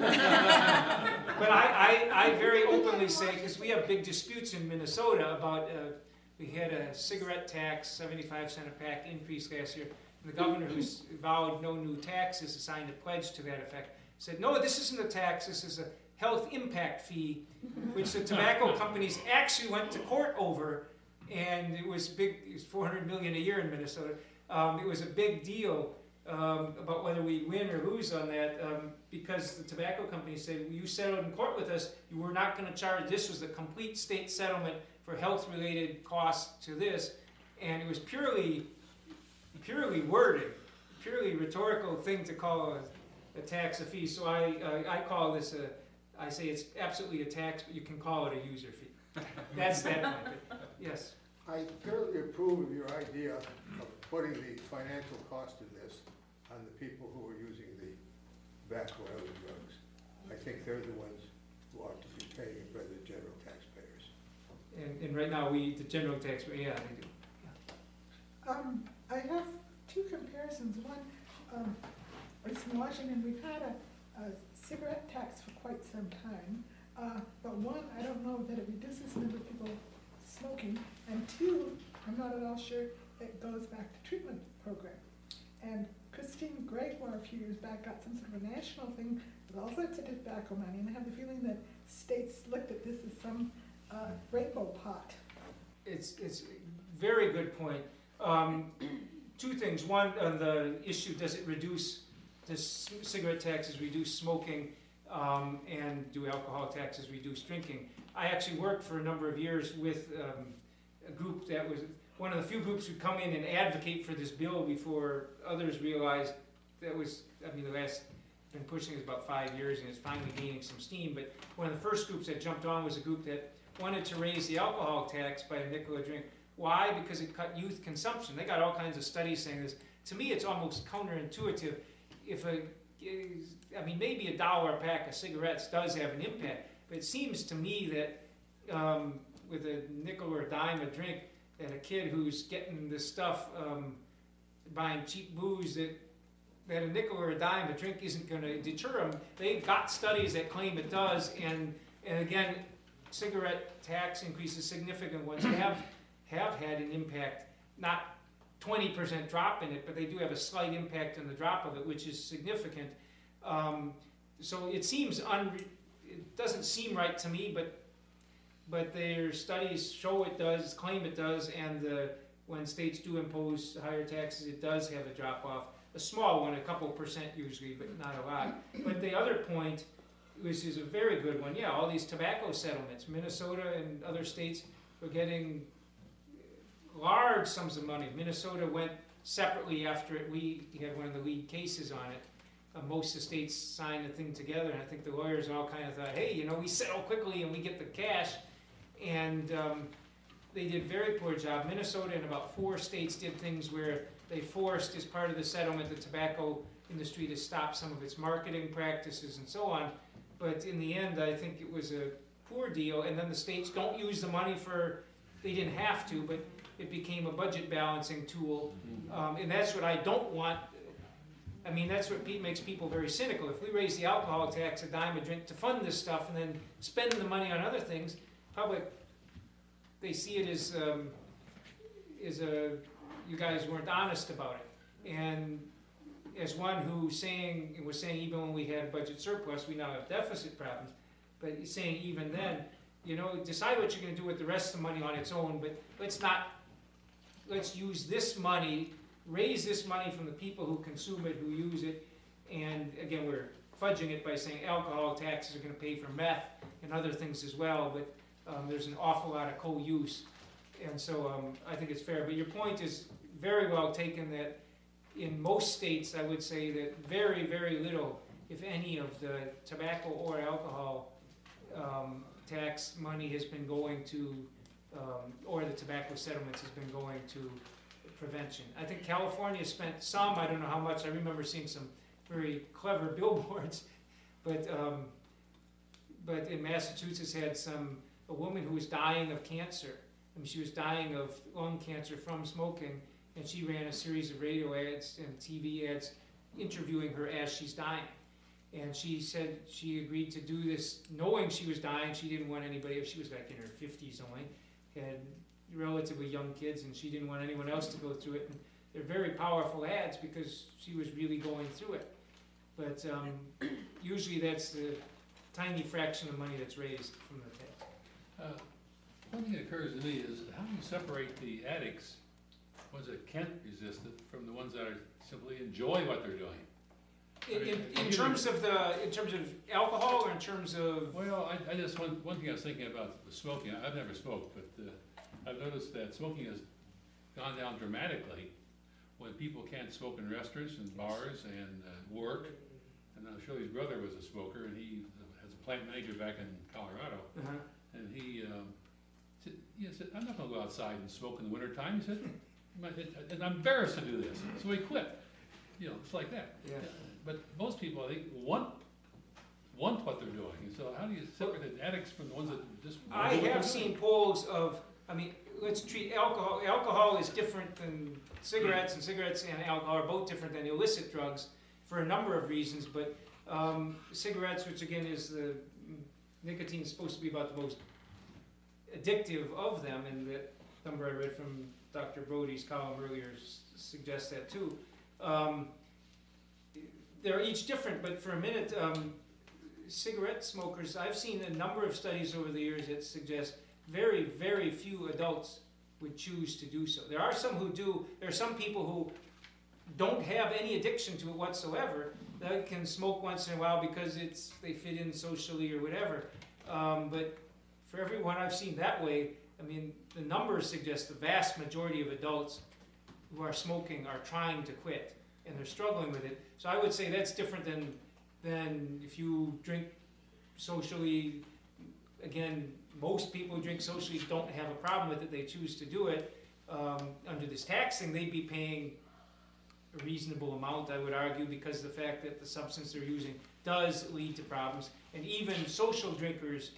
I very openly say, because we have big disputes in Minnesota about, we had a cigarette tax, 75 cent a pack increase last year, and the governor, who's vowed no new taxes, signed a pledge to that effect, said, no, this isn't a tax, this is a health impact fee, which the tobacco companies actually went to court over. And it was big. It was $400 million a year in Minnesota. It was a big deal about whether we win or lose on that, because the tobacco companies said, well, you settled in court with us. You were not going to charge. This was the complete state settlement for health-related costs to this, and it was purely worded, purely rhetorical thing to call a tax a fee. So I call this I say it's absolutely a tax, but you can call it a user fee. That's that point. Yes. I thoroughly approve of your idea of putting the financial cost of this on the people who are using the tobacco or other drugs. they're the ones who ought to be paying it rather than general taxpayers. And right now, the general taxpayer, yeah, they do. I have two comparisons. One, is in Washington, we've had a cigarette tax for quite some time. But one, I don't know that it reduces the number of people smoking. And two, I'm not at all sure it goes back to treatment program. And Christine Gregoire a few years back got some sort of a national thing with all sorts of tobacco money. And I have the feeling that states looked at this as some rainbow pot. It's a very good point. Two things. One, on the issue, does cigarette taxes reduce smoking, and do alcohol taxes reduce drinking? I actually worked for a number of years with a group that was one of the few groups who come in and advocate for this bill before others realized that was, the last, been pushing it about 5 years and it's finally gaining some steam, but one of the first groups that jumped on was a group that wanted to raise the alcohol tax by a nickel a drink. Why? Because it cut youth consumption. They got all kinds of studies saying this. To me, it's almost counterintuitive. Maybe $1 a pack of cigarettes does have an impact, but it seems to me that with a nickel or a dime a drink, that a kid who's getting this stuff, buying cheap booze, that a nickel or a dime a drink isn't going to deter them. They've got studies that claim it does, and again, cigarette tax increases, significant ones, have had an impact, not 20% drop in it, but they do have a slight impact on the drop of it, which is significant. So it seems it doesn't seem right to me, but their studies show it does, claim it does, and when states do impose higher taxes, it does have a drop off. A small one, a couple percent usually, but not a lot. But the other point, which is a very good one, all these tobacco settlements. Minnesota and other states were getting large sums of money. Minnesota went separately after it. We had one of the lead cases on it. Most of the states signed the thing together, and I think the lawyers all kind of thought, hey, we settle quickly and we get the cash. And they did a very poor job. Minnesota and about 4 states did things where they forced, as part of the settlement, the tobacco industry to stop some of its marketing practices and so on. But in the end, I think it was a poor deal. And then the states don't use the money they didn't have to, but it became a budget balancing tool. And that's what I don't want. That's what makes people very cynical. If we raise the alcohol tax a dime a drink to fund this stuff and then spend the money on other things, public, they see it as you guys weren't honest about it. And as one who was saying even when we had budget surplus, we now have deficit problems, but he's saying even then, decide what you're going to do with the rest of the money on its own, but let's use this money, raise this money from the people who consume it, who use it, and again, we're fudging it by saying alcohol taxes are going to pay for meth and other things as well, but there's an awful lot of co-use, and so I think it's fair. But your point is very well taken that in most states, I would say that very, very little, if any, of the tobacco or alcohol tax money has been going to, or the tobacco settlements has been going to prevention. I think California spent some, I don't know how much, I remember seeing some very clever billboards, but in Massachusetts had a woman who was dying of cancer. She was dying of lung cancer from smoking, and she ran a series of radio ads and TV ads interviewing her as she's dying. And she said she agreed to do this knowing she was dying. She didn't want anybody, she was like in her 50s only, had relatively young kids, and she didn't want anyone else to go through it. And they're very powerful ads because she was really going through it. But usually that's the tiny fraction of money that's raised from the tax. One thing that occurs to me is how do you separate the addicts, ones that can't resist it, from the ones that are simply enjoy what they're doing? In terms of alcohol, or in terms of? Well, I just one thing I was thinking about was smoking. I've never smoked, but I've noticed that smoking has gone down dramatically when people can't smoke in restaurants and bars and work. And Shirley's brother was a smoker, and he has a plant manager back in Colorado. Uh-huh. And he said, I'm not going to go outside and smoke in the wintertime. He said, I'm embarrassed to do this. So he quit. It's like that. Yeah. But most people, I think, want want what they're doing. And so how do you separate the addicts from the ones that just? I do what have they're seen doing? polls of, I mean, let's treat alcohol, alcohol is different than cigarettes, and cigarettes and alcohol are both different than illicit drugs for a number of reasons, but cigarettes, which again is the, nicotine is supposed to be about the most addictive of them, and the number I read from Dr. Brody's column earlier suggests that too. They're each different, but for a minute, cigarette smokers, I've seen a number of studies over the years that suggest very, very few adults would choose to do so. There are some who do. There are some people who don't have any addiction to it whatsoever that can smoke once in a while because they fit in socially or whatever. But for everyone I've seen that way, I mean, the numbers suggest the vast majority of adults who are smoking are trying to quit, and they're struggling with it. So I would say that's different than if you drink socially. Again, most people who drink socially don't have a problem with it. They choose to do it. Under this tax thing, they'd be paying a reasonable amount, I would argue, because the fact that the substance they're using does lead to problems. And even social drinkers,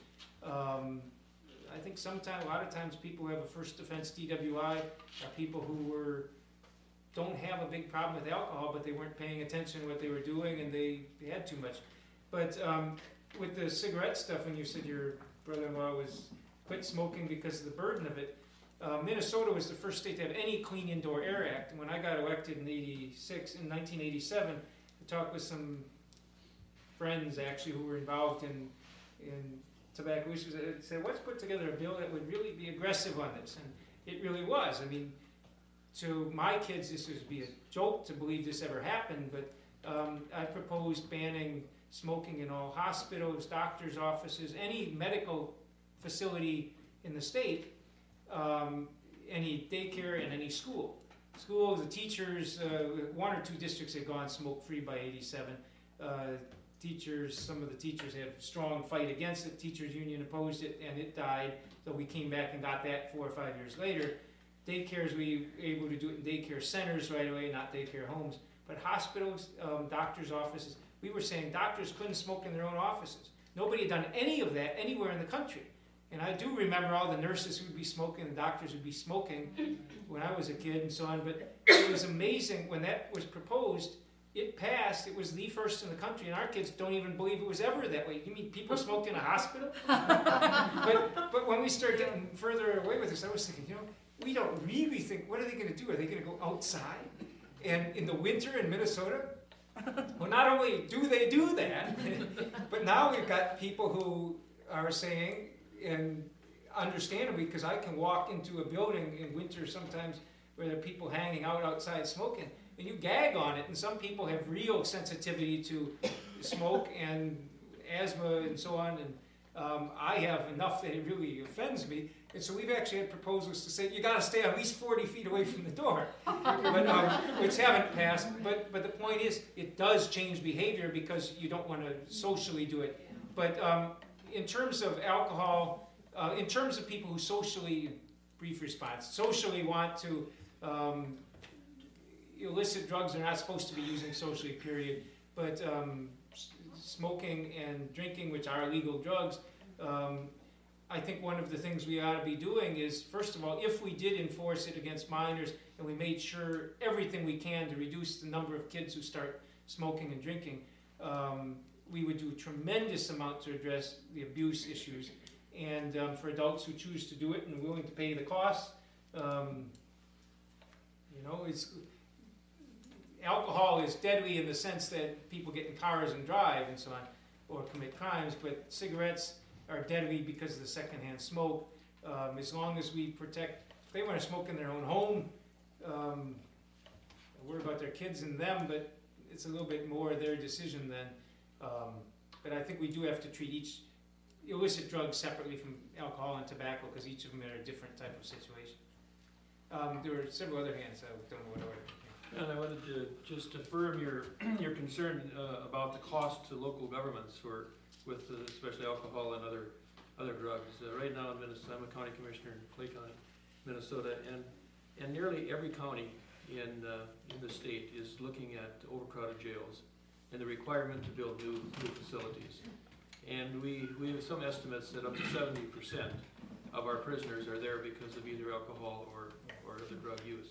I think a lot of times people who have a first offense DWI are people who don't have a big problem with alcohol, but they weren't paying attention to what they were doing and they had too much. But with the cigarette stuff, when you said your brother-in-law was quit smoking because of the burden of it, Minnesota was the first state to have any Clean Indoor Air Act. And when I got elected in 1987, I talked with some friends actually who were involved in tobacco issues. I said, let's put together a bill that would really be aggressive on this. And it really was. I mean, to my kids, this would be a joke to believe this ever happened, but I proposed banning smoking in all hospitals, doctors' offices, any medical facility in the state, any daycare, and any school. Schools, the teachers, one or two districts had gone smoke-free by '87. Some of the teachers had a strong fight against it. Teachers union opposed it, and it died. So we came back and got that 4 or 5 years later. Daycares, we were able to do it in daycare centers right away, not daycare homes. But hospitals, doctors' offices, we were saying doctors couldn't smoke in their own offices. Nobody had done any of that anywhere in the country. And I do remember all the nurses who would be smoking, the doctors would be smoking when I was a kid and so on. But it was amazing when that was proposed. It passed. It was the first in the country, and our kids don't even believe it was ever that way. You mean people smoked in a hospital? but when we started getting further away with this, I was thinking, we don't really think, what are they going to do? Are they going to go outside? And in the winter in Minnesota? Well, not only do they do that, but now we've got people who are saying, and understandably, because I can walk into a building in winter sometimes where there are people hanging out outside smoking, and you gag on it, and some people have real sensitivity to smoke and asthma and so on, and I have enough that it really offends me. And so we've actually had proposals to say you got to stay at least 40 feet away from the door, which haven't passed. But the point is, it does change behavior because you don't want to socially do it. But in terms of alcohol, in terms of people who socially, brief response, socially want to, illicit drugs are not supposed to be using socially, period. But smoking and drinking, which are illegal drugs, I think one of the things we ought to be doing is, first of all, if we did enforce it against minors and we made sure everything we can to reduce the number of kids who start smoking and drinking, we would do a tremendous amount to address the abuse issues. And for adults who choose to do it and are willing to pay the cost, alcohol is deadly in the sense that people get in cars and drive and so on, or commit crimes, but cigarettes are deadly because of the secondhand smoke. As long as we protect, if they want to smoke in their own home, worry about their kids and them, but it's a little bit more their decision then. But I think we do have to treat each illicit drug separately from alcohol and tobacco because each of them are a different type of situation. There were several other hands, I don't know what order. And I wanted to just affirm your concern about the cost to local governments with especially alcohol and other drugs. Right now in Minnesota, I'm a county commissioner in Clay County, Minnesota, and nearly every county in the state is looking at overcrowded jails and the requirement to build new facilities. And we have some estimates that up to 70% of our prisoners are there because of either alcohol or other drug use.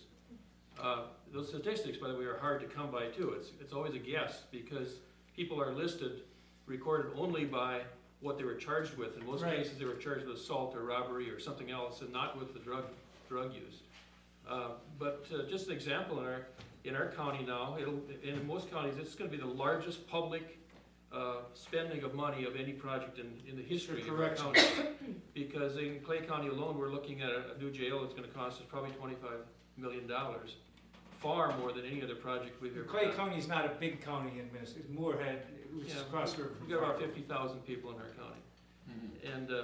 Those statistics, by the way, are hard to come by too. It's always a guess because people are listed, recorded only by what they were charged with. In most Right. cases, they were charged with assault or robbery or something else, and not with the drug use. But just an example, in our county now, in most counties, it's going to be the largest public spending of money of any project in the history of our county. Because in Clay County alone, we're looking at a new jail that's going to cost us probably $25 million. Far more than any other project we've ever Clay done. County's not a big county in Minnesota, it's Moorhead, which is Yeah, across the river. We've got about 50,000 people in our county.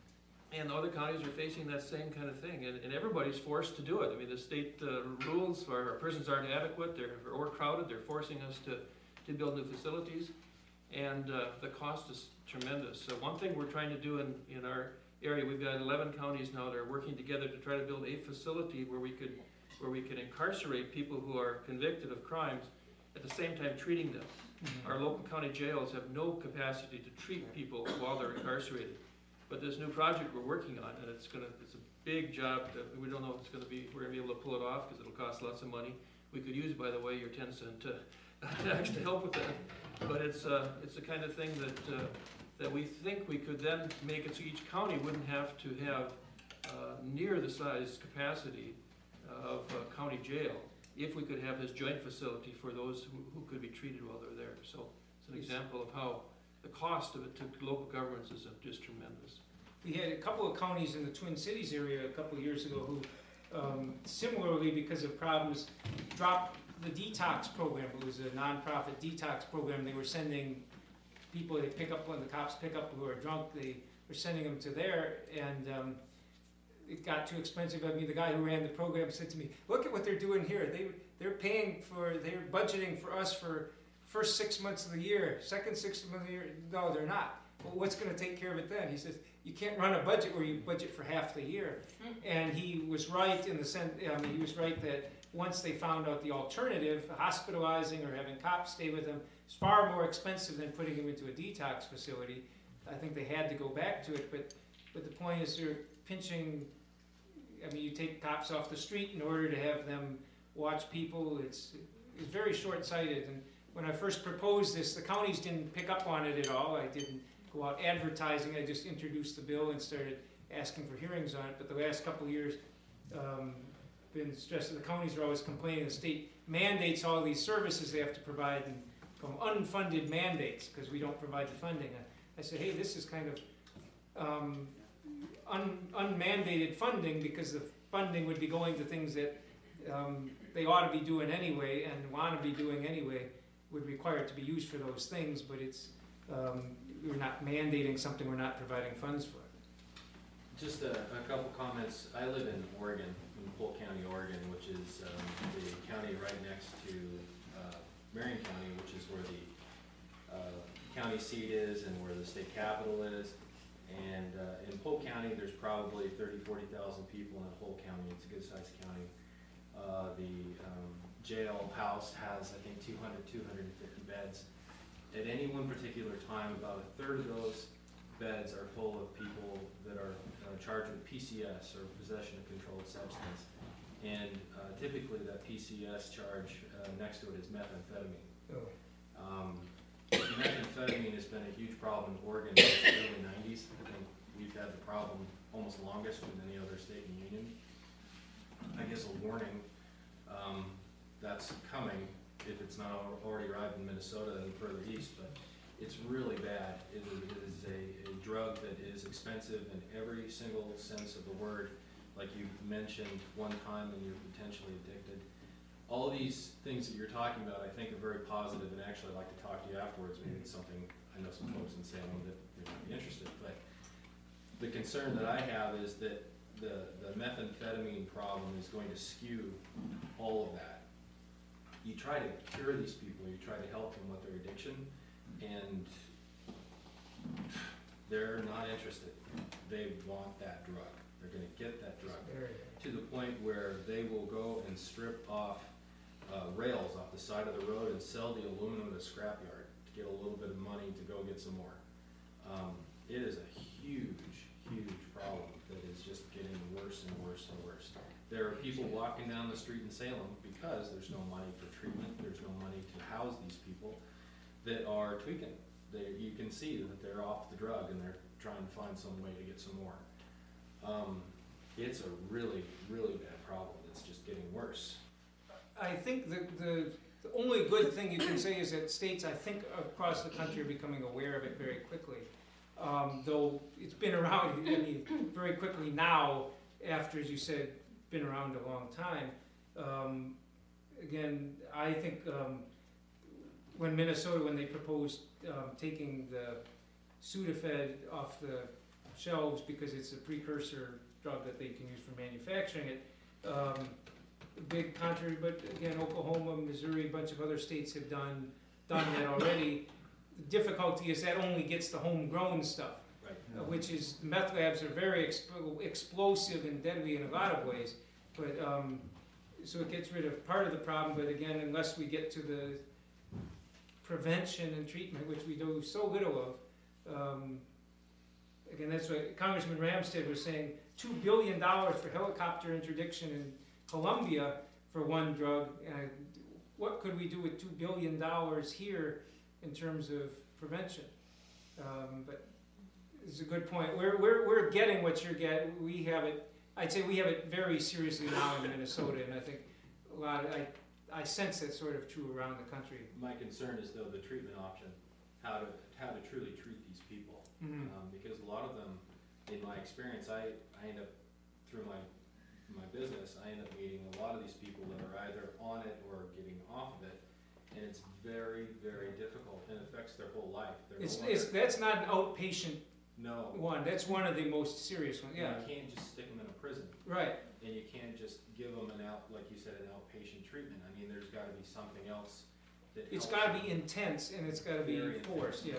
And other counties are facing that same kind of thing, and everybody's forced to do it. I mean, the state rules for our prisons aren't adequate, they're overcrowded, they're forcing us to build new facilities, and the cost is tremendous. So one thing we're trying to do in our area, we've got 11 counties now that are working together to try to build a facility where we could incarcerate people who are convicted of crimes at the same time treating them. Our local county jails have no capacity to treat people while they're incarcerated. But this new project we're working on, and it's a big job that we don't know if we're gonna be able to pull it off because it'll cost lots of money. We could use, by the way, your 10-cent tax to help with that. But it's the kind of thing that we think we could then make it so each county wouldn't have to have near the size capacity of county jail if we could have this joint facility for those who could be treated while they're there. So it's an example of how the cost of it to local governments is just tremendous. We had a couple of counties in the Twin Cities area a couple of years ago who, similarly because of problems, dropped the detox program. It was a nonprofit detox program. They were sending people they pick up when the cops pick up who are drunk. They were sending them to there, and it got too expensive. I mean, the guy who ran the program said to me, "Look at what they're doing here. They're budgeting for us for first 6 months of the year, second 6 months of the year. No, they're not. Well, what's going to take care of it then?" He says, "You can't run a budget where you budget for half the year." And he was right in the sense. He was right that once they found out the alternative, hospitalizing or having cops stay with them, is far more expensive than putting them into a detox facility. I think they had to go back to it, but the point is you're pinching. I mean, you take cops off the street in order to have them watch people. It's very short-sighted. And when I first proposed this, the counties didn't pick up on it at all. I didn't go out advertising. I just introduced the bill and started asking for hearings on it. But the last couple of years, been stressed that the counties are always complaining the state mandates all these services they have to provide and call them unfunded mandates because we don't provide the funding. I said, hey, this is kind of unmandated funding because the funding would be going to things that they ought to be doing anyway and want to be doing anyway, would require it to be used for those things, but it's we're not mandating something we're not providing funds for. Just a couple comments. I live in Oregon, in Polk County, Oregon, which is the county right next to Marion County, which is where the county seat is and where the state capital is. And in Polk County, there's probably 40,000 people in the whole county. It's a good-sized county. The jailhouse has, I think, 250 beds. At any one particular time, about a third of those beds are full of people that are charged with PCS, or possession of controlled substance. And typically that PCS charge next to it is methamphetamine. Methamphetamine has been a huge problem in Oregon since the early 90s. I think we've had the problem almost longest than any other state in the union. I guess a warning, that's coming if it's not already arrived in Minnesota and further east, but it's really bad. It is a drug that is expensive in every single sense of the word. Like you mentioned one time, and you're potentially addicted. All these things that you're talking about, I think, are very positive, and actually I'd like to talk to you afterwards. Maybe it's something, I know some folks in Salem that might be interested, but the concern that I have is that the methamphetamine problem is going to skew all of that. You try to cure these people, you try to help them with their addiction, and they're not interested. They want that drug. They're going to get that drug to the point where they will go and strip off rails off the side of the road and sell the aluminum at a scrapyard to get a little bit of money to go get some more. It is a huge, huge problem that is just getting worse and worse and worse. There are people walking down the street in Salem because there's no money for treatment, there's no money to house these people that are tweaking. You can see that they're off the drug and they're trying to find some way to get some more. It's a really, really bad problem. It's just getting worse. I think the only good thing you can say is that states, I think, across the country are becoming aware of it very quickly. Though it's been around, I mean, very quickly now, after, as you said, been around a long time. Again, I think when Minnesota, when they proposed taking the Sudafed off the shelves because it's a precursor drug that they can use for manufacturing it, big contrary, but again, Oklahoma, Missouri, a bunch of other states have done that already. The difficulty is that only gets the homegrown stuff, Right. which is, meth labs are very explosive and deadly in a lot of ways. But so it gets rid of part of the problem, but again, unless we get to the prevention and treatment, which we do so little of, again, that's what Congressman Ramstad was saying, $2 billion for helicopter interdiction in Colombia for one drug. What could we do with $2 billion here in terms of prevention? But it's a good point. We're getting what you're getting. We have it. I'd say we have it very seriously now in Minnesota, and I think a lot of, I sense that's sort of true around the country. My concern is though the treatment option, how to truly treat these people. Mm-hmm. Because a lot of them, in my experience, I end up, through my business, I end up meeting a lot of these people that are either on it or getting off of it, and it's very, very difficult and affects their whole life. That's not an outpatient No. one. That's one of the most serious ones. Yeah. You can't just stick them in a prison. Right. And you can't just give them like you said, an outpatient treatment. I mean, there's gotta be something else that It's helps got to them. be intense, and it's got to be Very enforced. Yeah.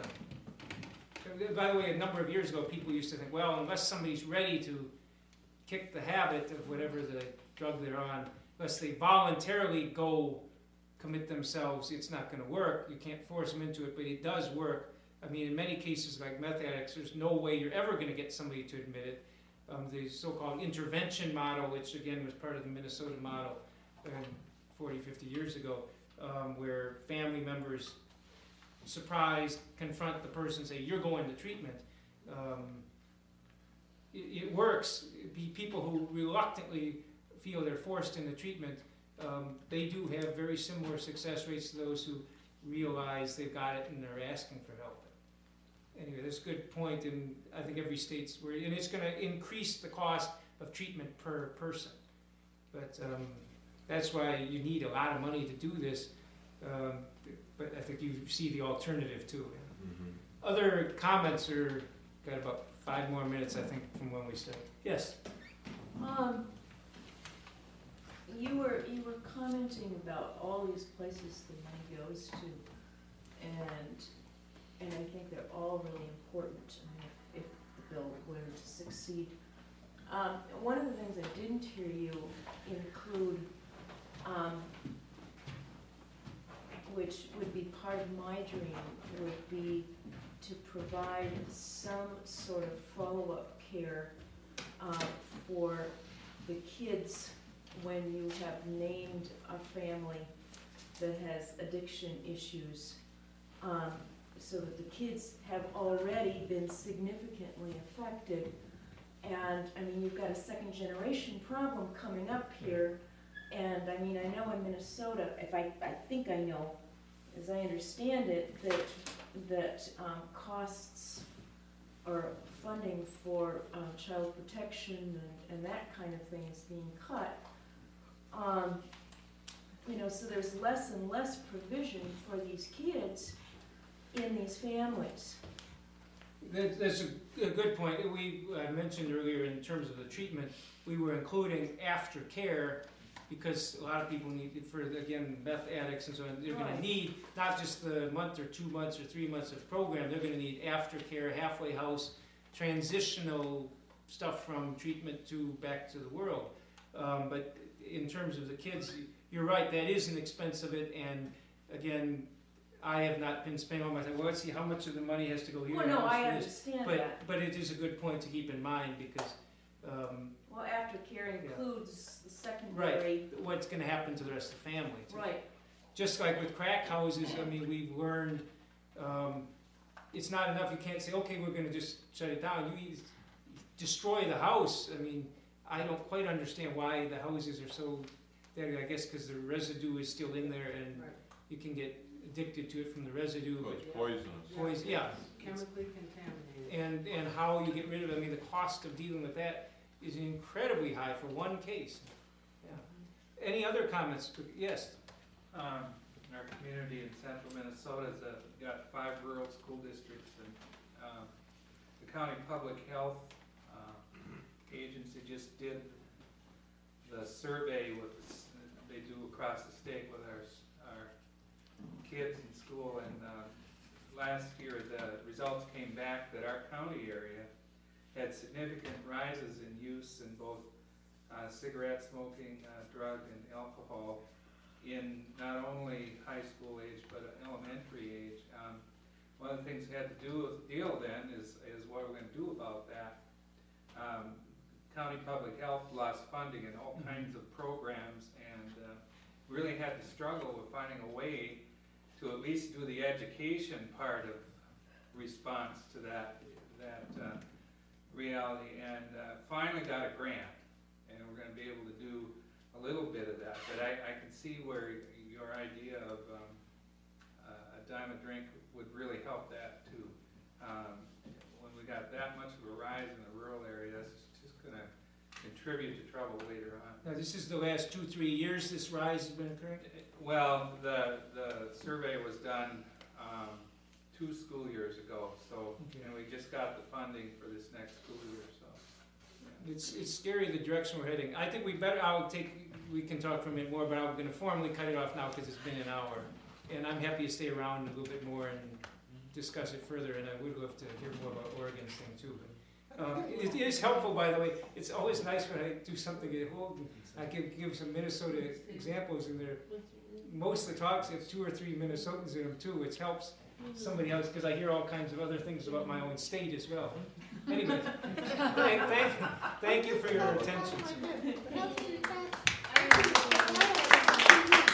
By the way, a number of years ago, people used to think, well, unless somebody's ready to kick the habit of whatever the drug they're on, unless they voluntarily go commit themselves, it's not going to work. You can't force them into it, but it does work. I mean, in many cases, like meth addicts, there's no way you're ever going to get somebody to admit it. The so-called intervention model, which again was part of the Minnesota model 40, 50 years ago, where family members surprise, confront the person, say, you're going to treatment. It works. People who reluctantly feel they're forced into treatment, they do have very similar success rates to those who realize they've got it and they're asking for help. Anyway, that's a good point, and I think every state's where, and it's going to increase the cost of treatment per person. But that's why you need a lot of money to do this. But I think you see the alternative too. Mhm. Other comments are, got about 5 more minutes, I think, from when we started. Yes? You were commenting about all these places the money goes to, and I think they're all really important. I mean, if the bill were to succeed. One of the things I didn't hear you include, which would be part of my dream, would be to provide some sort of follow-up care for the kids when you have named a family that has addiction issues, so that the kids have already been significantly affected. And I mean, you've got a second generation problem coming up here. And I mean, I know in Minnesota, I think I know, as I understand it, that costs or funding for child protection and that kind of thing is being cut. You know, so there's less and less provision for these kids in these families. That's a good point. I mentioned earlier in terms of the treatment, we were including aftercare because a lot of people need, for again, meth addicts and so on, they're going to need not just the month or 2 months or 3 months of program, they're going to need aftercare, halfway house, transitional stuff from treatment to back to the world. But in terms of the kids, you're right, that is an expense of it, and again, I have not been spending all my time, well, let's see how much of the money has to go here. Well, and no, how much I for this. understand that. But it is a good point to keep in mind, because, Well, aftercare Yeah. includes the secondary, right, what's gonna happen to the rest of the family, too. right, Just like with crack houses, I mean, we've learned, it's not enough, you can't say, okay, we're gonna just shut it down, you either destroy the house. I mean, I don't quite understand why the houses are so, I guess because the residue is still in there, and Right. you can get addicted to it from the residue. So but it's poisonous. poison, yeah. Chemically contaminated. And how you get rid of it, I mean, the cost of dealing with that is incredibly high for one case. Yeah. Any other comments? Yes? Our community in central Minnesota's got 5 rural school districts, and the county public health agency just did the survey they do across the state with our kids in school, and last year the results came back that our county area had significant rises in use in both cigarette smoking, drug, and alcohol in not only high school age but elementary age. One of the things we had to deal then is what we're going to do about that. County Public Health lost funding in all kinds of programs, and really had to struggle with finding a way to at least do the education part of response to that reality, and finally got a grant, and we're going to be able to do a little bit of that. But I can see where your idea of a dime a drink would really help that too. When we got that much of a rise in the rural area, that's just going to contribute to trouble later on. Now, this is the last 2-3 years this rise has been occurring? Well, the survey was done 2 school years ago, so, and we just got the funding for this next school year, so. Yeah. It's scary the direction we're heading. I think we can talk for a minute more, but I'm gonna formally cut it off now because it's been an hour. And I'm happy to stay around a little bit more and discuss it further, and I would love to hear more about Oregon's thing too. But it is helpful, by the way. It's always nice when I do something at Holden. I can give some Minnesota examples, and most of the talks have 2 or 3 Minnesotans in them too, which helps somebody else, because I hear all kinds of other things about my own state as well. Anyway, thank you for your attention.